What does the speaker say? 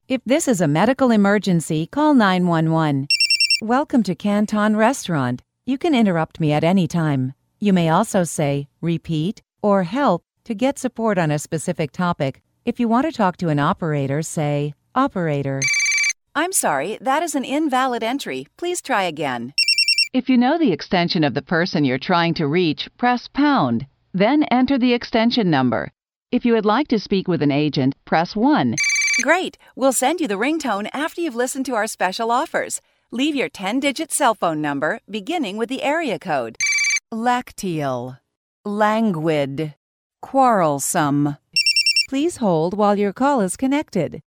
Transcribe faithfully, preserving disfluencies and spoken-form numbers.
If this is a medical emergency, call nine one one. Welcome to Canton Restaurant. You can interrupt me at any time. You may also say, repeat, or help to get support on a specific topic. If you want to talk to an operator, say, operator. I'm sorry, that is an invalid entry. Please try again. If you know the extension of the person you're trying to reach, press pound. Then enter the extension number. If you would like to speak with an agent, press one. Great! We'll send you the ringtone after you've listened to our special offers. Leave your ten-digit cell phone number, beginning with the area code. Lacteal. Languid. Quarrelsome. Please hold while your call is connected.